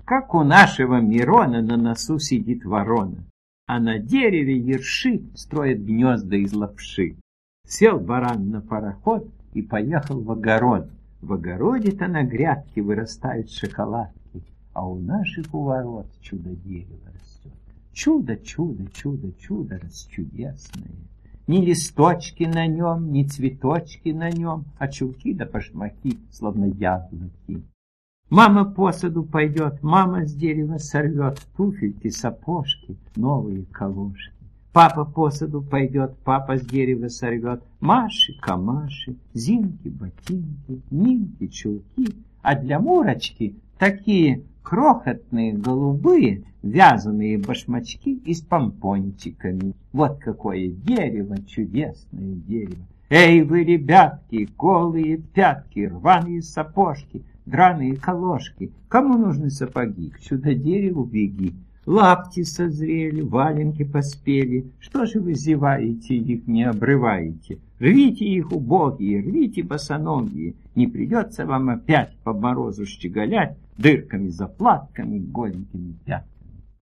как у нашего Мирона на носу сидит ворона, а на дереве ерши строят гнезда из лапши. Сел баран на пароход и поехал в огород. В огороде-то на грядке вырастают шоколадки, а у наших у ворот чудо-дерево растет. Чудо, чудо, чудо, чудо расчудесное. Ни листочки на нем, ни цветочки на нем, а чулки да башмаки, словно яблоки. Мама по саду пойдет, мама с дерева сорвет туфельки, сапожки, новые колошки. Папа по саду пойдет, папа с дерева сорвет Маши, камаши, Зинки, ботинки, Нинки, чулки. А для Мурочки такие крохотные голубые вязаные башмачки и с помпончиками. Вот какое дерево, чудесное дерево. Эй вы, ребятки, голые пятки, рваные сапожки, драные колошки. Кому нужны сапоги? К чудо-дереву беги. Лапти созрели, валенки поспели. Что же вы зеваете, их не обрываете? Рвите их, убогие, рвите босоногие. Не придется вам опять по морозу щеголять дырками, заплатками, голенькими пятками.